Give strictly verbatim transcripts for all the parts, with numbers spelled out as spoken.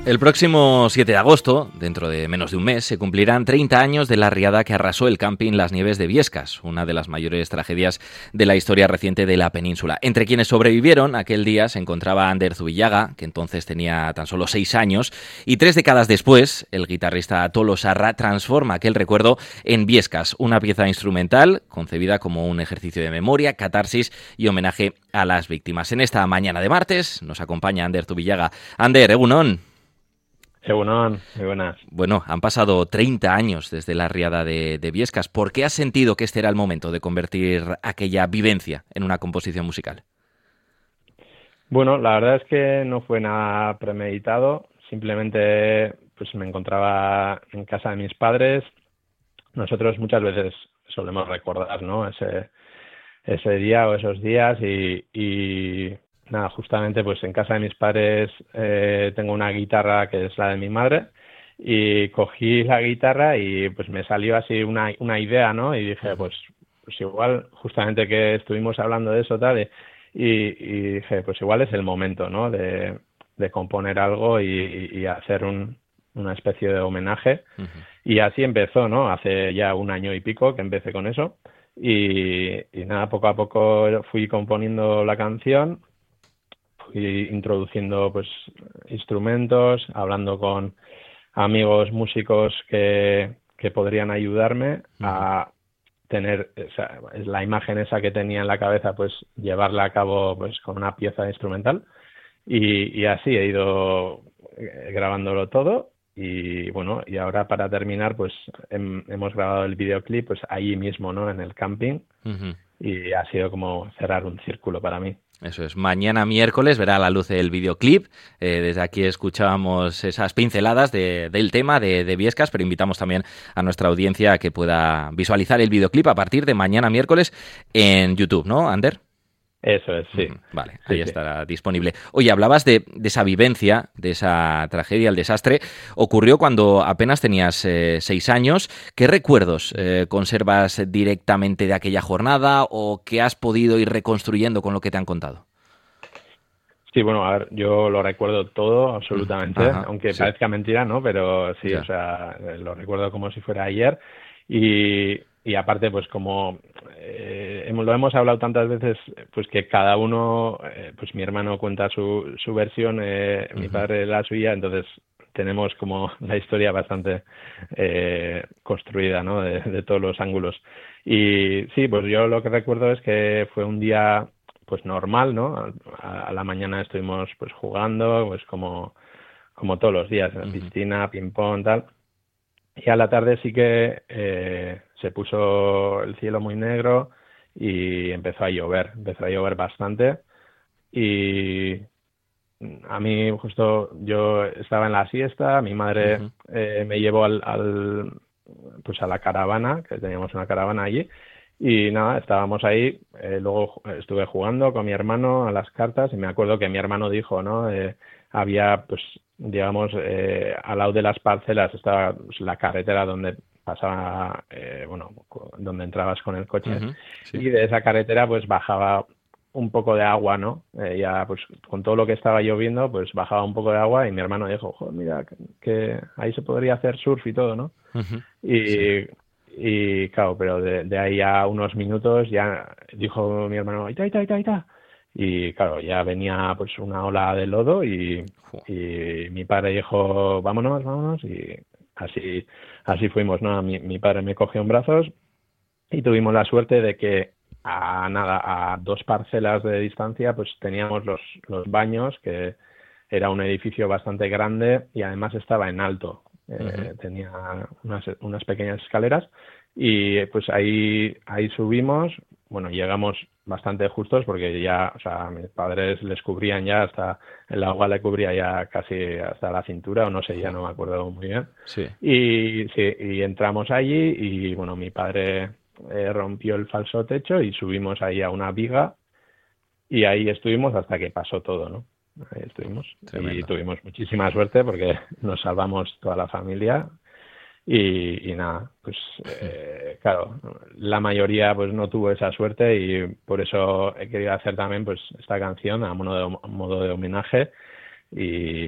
El próximo siete de agosto, dentro de menos de un mes, se cumplirán treinta años de la riada que arrasó el camping Las Nieves de Biescas, una de las mayores tragedias de la historia reciente de la península. Entre quienes sobrevivieron aquel día se encontraba Ander Zubillaga, que entonces tenía tan solo seis años, y tres décadas después, el guitarrista Tolo Sarra transforma aquel recuerdo en Biescas, una pieza instrumental concebida como un ejercicio de memoria, catarsis y homenaje a las víctimas. En esta mañana de martes nos acompaña Ander Zubillaga. Ander, egunon. Egunon, muy buenas. Bueno, han pasado treinta años desde la riada de, de Biescas. ¿Por qué has sentido que este era el momento de convertir aquella vivencia en una composición musical? Bueno, la verdad es que no fue nada premeditado. Simplemente pues me encontraba en casa de mis padres. Nosotros muchas veces solemos recordar, ¿no? Ese, ese día o esos días y... y... Nada, justamente pues en casa de mis padres eh, tengo una guitarra que es la de mi madre y cogí la guitarra y pues me salió así una, una idea, ¿no? Y dije, pues, pues igual, justamente que estuvimos hablando de eso tal, y, y dije, pues igual es el momento, ¿no? De, de componer algo y, y hacer un, una especie de homenaje. Uh-huh. Y así empezó, ¿no? Hace ya un año y pico que empecé con eso y, y nada, poco a poco fui componiendo la canción. Fui introduciendo pues instrumentos, hablando con amigos músicos que, que podrían ayudarme a tener o sea, la imagen esa que tenía en la cabeza, pues llevarla a cabo pues con una pieza instrumental y, y así he ido grabándolo todo y bueno, y ahora para terminar pues hem, hemos grabado el videoclip pues ahí mismo, ¿no? En el camping. Uh-huh. Y ha sido como cerrar un círculo para mí. Eso es, mañana miércoles verá la luz el videoclip. Eh, desde aquí escuchábamos esas pinceladas de, del tema de, de Biescas, pero invitamos también a nuestra audiencia a que pueda visualizar el videoclip a partir de mañana miércoles en YouTube, ¿no, Ander? Eso es, sí. Vale, sí, ahí sí. estará disponible. Oye, hablabas de, de esa vivencia, de esa tragedia, el desastre. Ocurrió cuando apenas tenías eh, seis años. ¿Qué recuerdos eh, conservas directamente de aquella jornada o qué has podido ir reconstruyendo con lo que te han contado? Sí, bueno, a ver, yo lo recuerdo todo, absolutamente, Ajá, aunque sí. parezca mentira, ¿no? Pero sí, Ya. o sea, lo recuerdo como si fuera ayer. Y, y aparte, pues como eh, hemos, lo hemos hablado tantas veces, pues que cada uno, eh, pues mi hermano cuenta su, su versión, eh, uh-huh. mi padre la suya, entonces tenemos como la historia bastante eh, construida, ¿no? De, de todos los ángulos. Y sí, pues yo lo que recuerdo es que fue un día pues normal, ¿no? A, a la mañana estuvimos pues jugando, pues como, como todos los días, en la uh-huh. piscina, ping-pong, tal. Y a la tarde sí que eh, se puso el cielo muy negro y empezó a llover, empezó a llover bastante. Y a mí justo yo estaba en la siesta, mi madre uh-huh. eh, me llevó al, al pues a la caravana, que teníamos una caravana allí, y nada, estábamos ahí, eh, luego estuve jugando con mi hermano a las cartas y me acuerdo que mi hermano dijo, ¿no? Eh, había, pues, digamos, eh, al lado de las parcelas estaba pues, la carretera donde pasaba, eh, bueno, donde entrabas con el coche, uh-huh, sí. Y de esa carretera pues bajaba un poco de agua, ¿no? Eh, ya pues con todo lo que estaba lloviendo pues bajaba un poco de agua y mi hermano dijo, joder, mira, que, que ahí se podría hacer surf y todo, ¿no? Uh-huh, y... Sí. Y claro, pero de, de ahí a unos minutos ya dijo mi hermano, ¡ita, ita, ita, ita! Y claro, ya venía pues una ola de lodo y, y mi padre dijo, vámonos, vámonos, y así así fuimos, ¿no? Mi, mi padre me cogió en brazos y tuvimos la suerte de que a nada, a dos parcelas de distancia pues teníamos los, los baños, que era un edificio bastante grande y además estaba en alto. Eh, uh-huh. Tenía unas, unas pequeñas escaleras y pues ahí ahí subimos, bueno, llegamos bastante justos porque ya, o sea, a mis padres les cubrían ya hasta, el agua le cubría ya casi hasta la cintura o no sé, ya no me acuerdo muy bien. Sí. Y, sí, y entramos allí y bueno, mi padre eh, rompió el falso techo y subimos ahí a una viga y ahí estuvimos hasta que pasó todo, ¿no? Ahí estuvimos. Tremendo. Y tuvimos muchísima suerte porque nos salvamos toda la familia y, y nada, pues eh, claro, la mayoría pues no tuvo esa suerte y por eso he querido hacer también pues esta canción a modo de, a modo de homenaje y,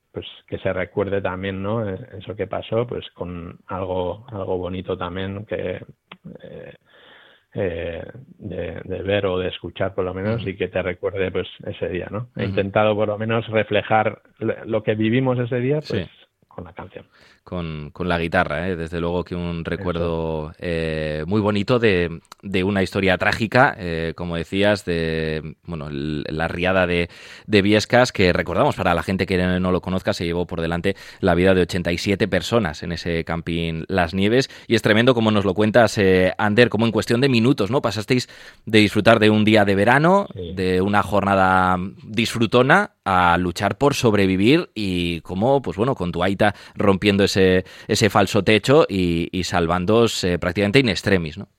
pues que se recuerde también, ¿no? Eso que pasó, pues con algo algo bonito también que eh, eh, de, de ver o de escuchar por lo menos, uh-huh. y que te recuerde pues ese día, ¿no? He uh-huh. intentado por lo menos reflejar lo que vivimos ese día, pues sí. con la canción. Con, con la guitarra, ¿eh? Desde luego que un recuerdo eh, muy bonito de, de una historia trágica, eh, como decías, de bueno el, la riada de, de Biescas, que recordamos, para la gente que no lo conozca, se llevó por delante la vida de ochenta y siete personas en ese camping Las Nieves, y es tremendo como nos lo cuentas, eh, Ander, como en cuestión de minutos, ¿no? Pasasteis de disfrutar de un día de verano, sí. de una jornada disfrutona, a luchar por sobrevivir, y como, pues bueno, con tu aita rompiendo ese, ese falso techo y, y salvándoos eh, prácticamente in extremis, ¿no?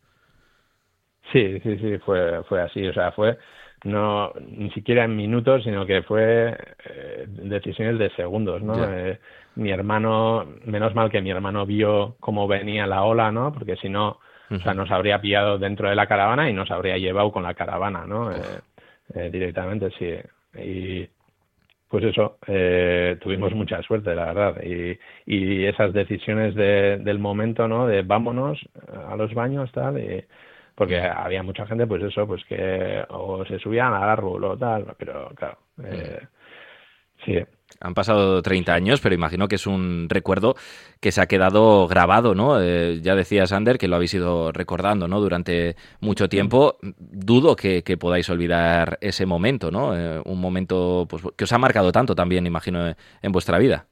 Sí, sí, sí, fue, fue así, o sea, fue no ni siquiera en minutos, sino que fue eh, decisiones de segundos, ¿no? Eh, mi hermano, menos mal que mi hermano vio cómo venía la ola, ¿no? Porque si no, uh-huh. o sea, nos habría pillado dentro de la caravana y nos habría llevado con la caravana, ¿no? Eh, eh, directamente, sí. Y pues eso, eh, tuvimos mucha suerte, la verdad, y, y esas decisiones de, del momento, ¿no? De vámonos a los baños, tal, y, porque había mucha gente, pues eso, pues que o se subían al árbol o tal, pero claro, eh, sí. Han pasado treinta años, pero imagino que es un recuerdo que se ha quedado grabado, ¿no? Eh, ya decías, Ander, que lo habéis ido recordando, ¿no? Durante mucho tiempo. Dudo que, que podáis olvidar ese momento, ¿no? Eh, un momento pues que os ha marcado tanto también, imagino, en vuestra vida.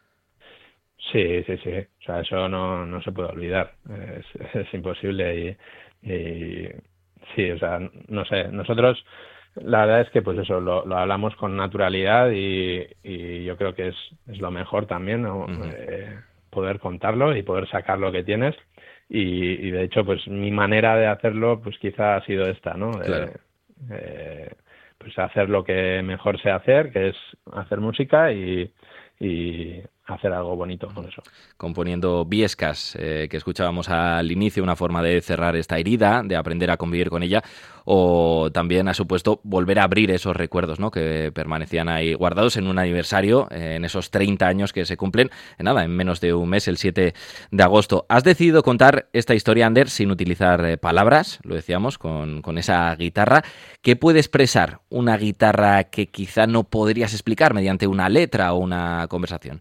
Sí, sí, sí. O sea, eso no, no se puede olvidar. Es, es imposible y, y sí, o sea, no sé. Nosotros... La verdad es que pues eso, lo, lo hablamos con naturalidad y, y yo creo que es, es lo mejor también, ¿no? Uh-huh. eh, poder contarlo y poder sacar lo que tienes y, y de hecho pues mi manera de hacerlo pues quizá ha sido esta, ¿no? Claro. Eh, eh, pues hacer lo que mejor sé hacer, que es hacer música y, y hacer algo bonito con eso. Componiendo Biescas, eh, que escuchábamos al inicio, una forma de cerrar esta herida, de aprender a convivir con ella, o también ha supuesto volver a abrir esos recuerdos, ¿no? Que permanecían ahí guardados en un aniversario, eh, en esos treinta años que se cumplen, en nada, en menos de un mes, el siete de agosto. Has decidido contar esta historia, Ander, sin utilizar eh, palabras, lo decíamos, con, con esa guitarra. ¿Qué puede expresar una guitarra que quizá no podrías explicar mediante una letra o una conversación?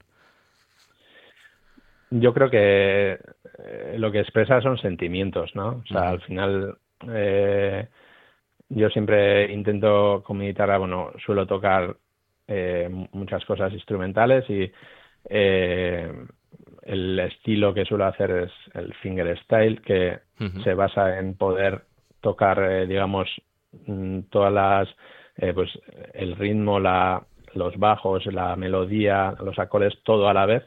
Yo creo que eh, lo que expresa son sentimientos, ¿no? O sea, uh-huh. al final eh, yo siempre intento con mi guitarra, bueno, suelo tocar eh, muchas cosas instrumentales y eh, el estilo que suelo hacer es el fingerstyle, que uh-huh. se basa en poder tocar, eh, digamos, todas las, eh, pues el ritmo, la, los bajos, la melodía, los acordes, todo a la vez.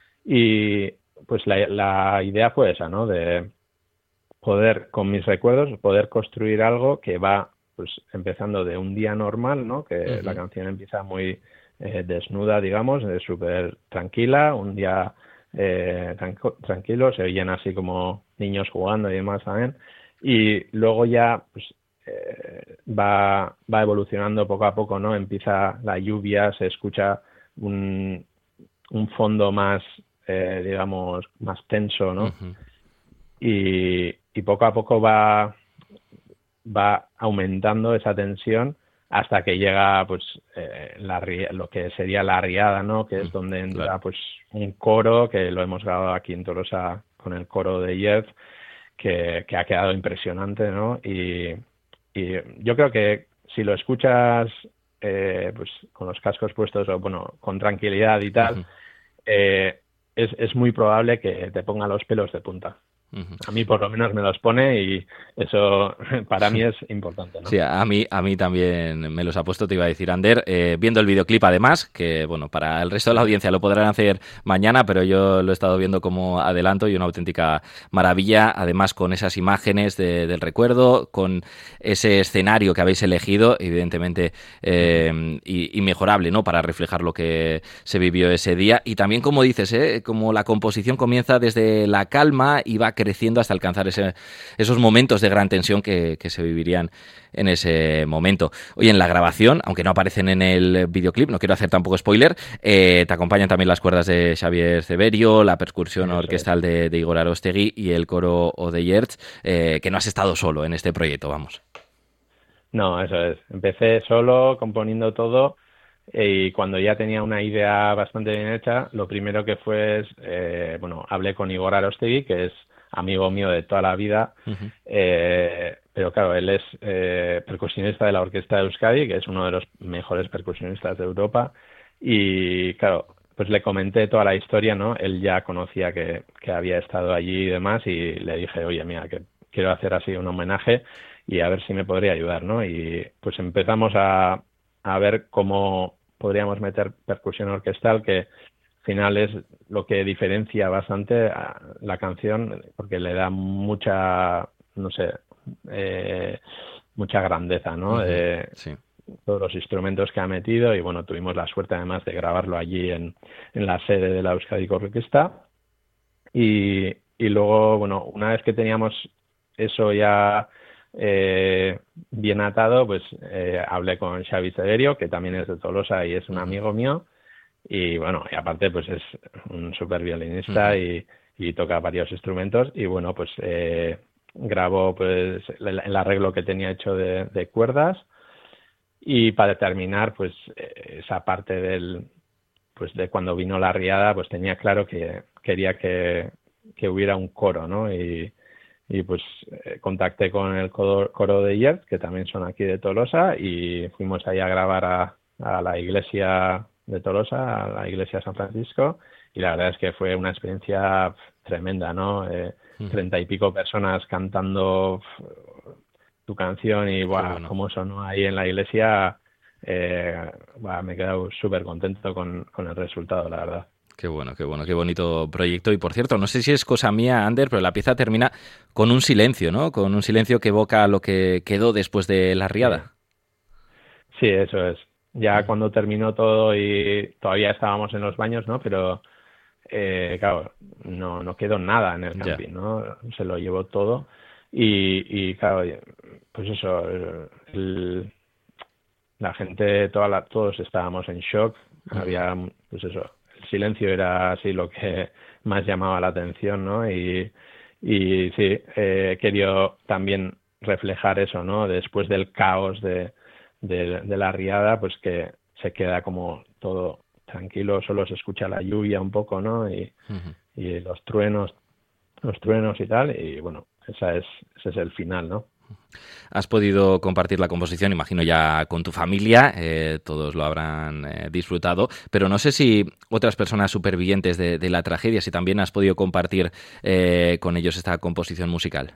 Y pues la, la idea fue esa, ¿no? De poder, con mis recuerdos, poder construir algo que va pues empezando de un día normal, ¿no? Que uh-huh. la canción empieza muy eh, desnuda, digamos, eh, súper tranquila, un día eh, tranqu- tranquilo, se oyen así como niños jugando y demás también. Y luego ya pues eh, va, va evolucionando poco a poco, ¿no? Empieza la lluvia, se escucha un, un fondo más... Eh, digamos, más tenso, ¿no? Uh-huh. Y, y poco a poco va, va aumentando esa tensión hasta que llega, pues, eh, la, lo que sería la riada, ¿no? Que es uh-huh. donde entra, claro. pues, un coro, que lo hemos grabado aquí en Tolosa con el coro de Jeff, que, que ha quedado impresionante, ¿no? Y, y yo creo que si lo escuchas, eh, pues, con los cascos puestos o, bueno, con tranquilidad y tal, uh-huh. eh, Es, es muy probable que te ponga los pelos de punta. Uh-huh. A mí por lo menos me los pone y eso para mí es importante, ¿no? Sí, a mí, a mí también me los ha puesto, te iba a decir, Ander, eh, viendo el videoclip además, que bueno, para el resto de la audiencia lo podrán hacer mañana, pero yo lo he estado viendo como adelanto y una auténtica maravilla, además con esas imágenes de, del recuerdo, con ese escenario que habéis elegido, evidentemente eh, y, y mejorable, ¿no? Para reflejar lo que se vivió ese día, y también como dices, ¿eh? Como la composición comienza desde la calma y va creciendo hasta alcanzar ese, esos momentos de gran tensión que, que se vivirían en ese momento. Oye, en la grabación, aunque no aparecen en el videoclip, no quiero hacer tampoco spoiler, eh, te acompañan también las cuerdas de Xavier Severio, la percusión Eso orquestal de, de Igor Arostegui y el coro Odeyerts, eh, que no has estado solo en este proyecto, vamos. No, eso es. Empecé solo, componiendo todo, y cuando ya tenía una idea bastante bien hecha, lo primero que fue es, eh, bueno, hablé con Igor Arostegui, que es amigo mío de toda la vida, uh-huh. eh, pero claro, él es eh, percusionista de la Orquesta de Euskadi, que es uno de los mejores percusionistas de Europa, y claro, pues le comenté toda la historia, ¿no? Él ya conocía que, que había estado allí y demás, y le dije, oye, mira, que quiero hacer así un homenaje y a ver si me podría ayudar, ¿no? Y pues empezamos a, a ver cómo podríamos meter percusión orquestal, que al final es lo que diferencia bastante a la canción, porque le da mucha, no sé, eh, mucha grandeza, ¿no? Uh-huh. Eh, sí. Todos los instrumentos que ha metido, y bueno, tuvimos la suerte además de grabarlo allí en, en la sede de la Euskadi Orquesta. Y, y luego, bueno, una vez que teníamos eso ya eh, bien atado, pues eh, hablé con Xavi Severio, que también es de Tolosa y es un amigo mío, y bueno, y aparte pues es un súper violinista uh-huh. y, y toca varios instrumentos, y bueno, pues eh, grabó pues el, el arreglo que tenía hecho de, de cuerdas, y para terminar pues eh, esa parte del pues de cuando vino la riada, pues tenía claro que quería que, que hubiera un coro, ¿no? Y Y pues eh, contacté con el coro, coro de Yert, que también son aquí de Tolosa, y fuimos ahí a grabar a, a la iglesia de Tolosa, a la iglesia de San Francisco, y la verdad es que fue una experiencia tremenda, ¿no? Eh, treinta y pico personas cantando tu canción y buah, bueno. Cómo sonó ahí en la iglesia, eh, buah, me he quedado súper contento con, con el resultado, la verdad. Qué bueno, qué bueno, qué bonito proyecto. Y por cierto, no sé si es cosa mía, Ander, pero la pieza termina con un silencio, ¿no? Con un silencio que evoca lo que quedó después de la riada. Sí, sí, eso es. Ya cuando terminó todo y todavía estábamos en los baños, ¿no? Pero, eh, claro, no, no quedó nada en el camping, ¿no? Se lo llevó todo. Y, y claro, pues eso, el, el, la gente, toda la, todos estábamos en shock. Uh-huh. Había, pues eso, el silencio era así lo que más llamaba la atención, ¿no? Y, y sí, he querido también reflejar eso, ¿no? Después del caos de, de, de la riada, pues que se queda como todo tranquilo, solo se escucha la lluvia un poco, ¿no? Y, uh-huh. y los truenos, los truenos y tal, y bueno, esa es, ese es el final, ¿no? Has podido compartir la composición, imagino ya con tu familia, eh, todos lo habrán eh, disfrutado, pero no sé si otras personas supervivientes de, de la tragedia, si también has podido compartir eh, con ellos esta composición musical.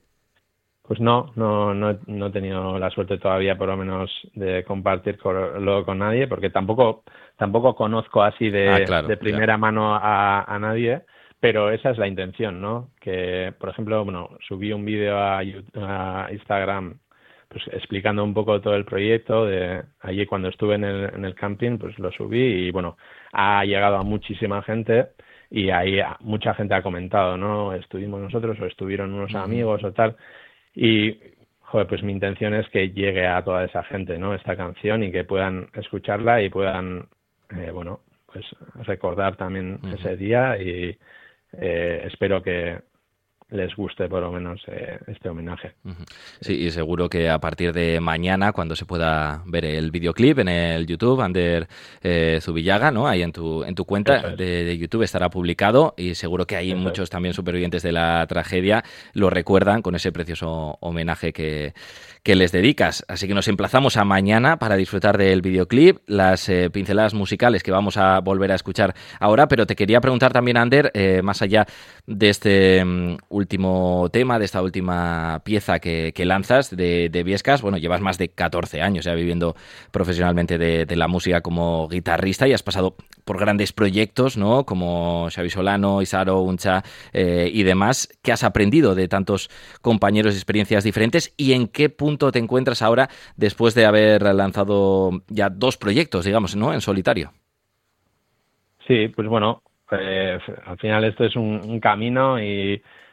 Pues no, no, no, no he tenido la suerte todavía, por lo menos, de compartirlo con nadie, porque tampoco, tampoco conozco así de, ah, claro, de primera claro. mano a, a nadie. Pero esa es la intención, ¿no? Que, por ejemplo, bueno, subí un vídeo a, a Instagram pues explicando un poco todo el proyecto. De allí cuando estuve en el, en el camping, pues lo subí y, bueno, ha llegado a muchísima gente y ahí mucha gente ha comentado, ¿no? Estuvimos nosotros o estuvieron unos uh-huh. amigos o tal. Y, joder, pues mi intención es que llegue a toda esa gente, ¿no? Esta canción y que puedan escucharla y puedan, eh, bueno, pues recordar también uh-huh. ese día y... Eh, espero que les guste por lo menos eh, este homenaje. Sí, y seguro que a partir de mañana, cuando se pueda ver el videoclip en el YouTube, Ander eh, Zubillaga, ¿no? Ahí en tu en tu cuenta es. de, de YouTube estará publicado y seguro que ahí Eso muchos es. también supervivientes de la tragedia lo recuerdan con ese precioso homenaje que, que les dedicas. Así que nos emplazamos a mañana para disfrutar del videoclip, las eh, pinceladas musicales que vamos a volver a escuchar ahora, pero te quería preguntar también, Ander, eh, más allá de este um, último tema, de esta última pieza que, que lanzas de, de Viescas. Bueno, llevas más de catorce años ya viviendo profesionalmente de, de la música como guitarrista y has pasado por grandes proyectos, ¿no? Como Xavi Solano, Isaro, Uncha eh, y demás. ¿Qué has aprendido de tantos compañeros y experiencias diferentes y en qué punto te encuentras ahora después de haber lanzado ya dos proyectos, digamos, ¿no? En solitario. Sí, pues bueno, eh, al final esto es un, un camino y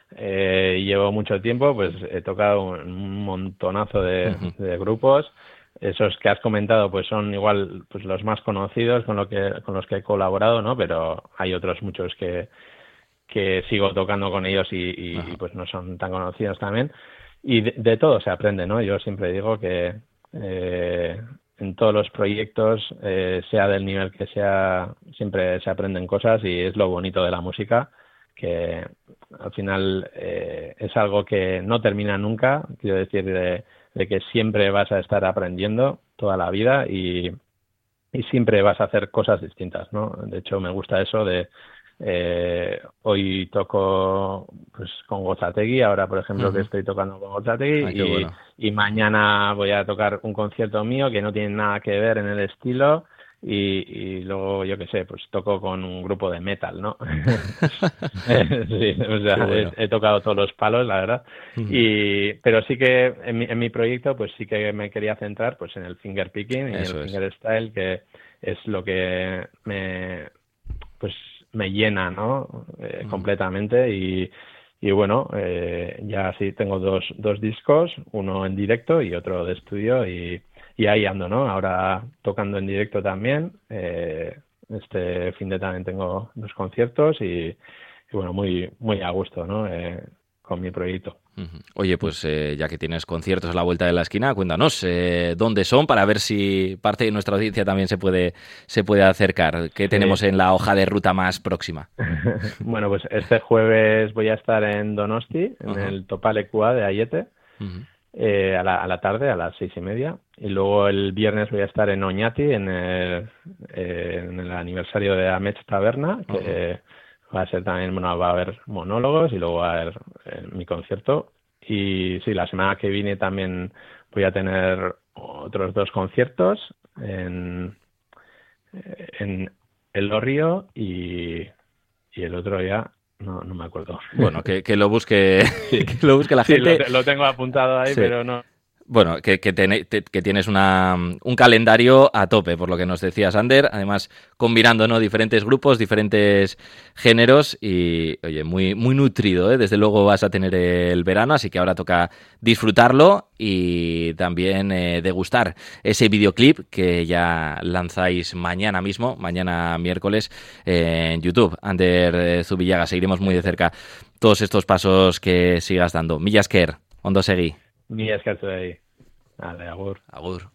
eh, llevo mucho tiempo, pues he tocado un montonazo de, uh-huh. de grupos. Esos que has comentado pues son igual pues los más conocidos con lo que con los que he colaborado, ¿no? Pero hay otros muchos que que sigo tocando con ellos y, y, y pues no son tan conocidos también. Y de, de todo se aprende, ¿no? Yo siempre digo que eh, en todos los proyectos, eh, sea del nivel que sea, siempre se aprenden cosas y es lo bonito de la música, que al final eh, es algo que no termina nunca, quiero decir, de, de que siempre vas a estar aprendiendo toda la vida y, y siempre vas a hacer cosas distintas, ¿no? De hecho, me gusta eso de Eh, hoy toco pues con Gotzategui, ahora por ejemplo uh-huh. que estoy tocando con Gotzategui. Ay, y, bueno. y mañana voy a tocar un concierto mío que no tiene nada que ver en el estilo y, y luego yo qué sé, pues toco con un grupo de metal, ¿no? Sí, o sea, bueno. he, he tocado todos los palos, la verdad. Uh-huh. Y pero sí que en mi, en mi proyecto pues sí que me quería centrar pues en el finger picking y Eso el es. finger style, que es lo que me pues me llena, ¿no? Eh, mm. completamente y, y bueno, eh, ya sí tengo dos, dos discos, uno en directo y otro de estudio y, y ahí ando, ¿no? Ahora tocando en directo también, eh, este fin de también tengo dos conciertos y, y bueno, muy, muy a gusto, ¿no? Eh, con mi proyecto. Oye, pues eh, ya que tienes conciertos a la vuelta de la esquina, cuéntanos eh, dónde son para ver si parte de nuestra audiencia también se puede se puede acercar. ¿Qué sí. tenemos en la hoja de ruta más próxima? Bueno, pues este jueves voy a estar en Donosti, en uh-huh. el Topalekua de Aiete, uh-huh. eh, a, la, a la tarde, a las seis y media. Y luego el viernes voy a estar en Oñati, en el, eh, en el aniversario de Amets Taberna, que... Uh-huh. Va a ser también, bueno, va a haber monólogos y luego va a haber eh, mi concierto. Y sí, la semana que viene también voy a tener otros dos conciertos en, en El Orrio y, y el otro ya no, no me acuerdo. Bueno, que, que lo busque sí. que lo busque la sí, gente. Lo, lo tengo apuntado ahí, sí. pero no. Bueno, que, que, ten, te, que tienes una, un calendario a tope, por lo que nos decías, Ander, además combinando, ¿no?, diferentes grupos, diferentes géneros y, oye, muy, muy nutrido, ¿eh? Desde luego vas a tener el verano, así que ahora toca disfrutarlo y también eh, degustar ese videoclip que ya lanzáis mañana mismo, mañana miércoles, eh, en YouTube. Ander Zubillaga, seguiremos muy de cerca todos estos pasos que sigas dando. Mila esker, ondo segi. Mila esker zuei. Vale, agur. Agur.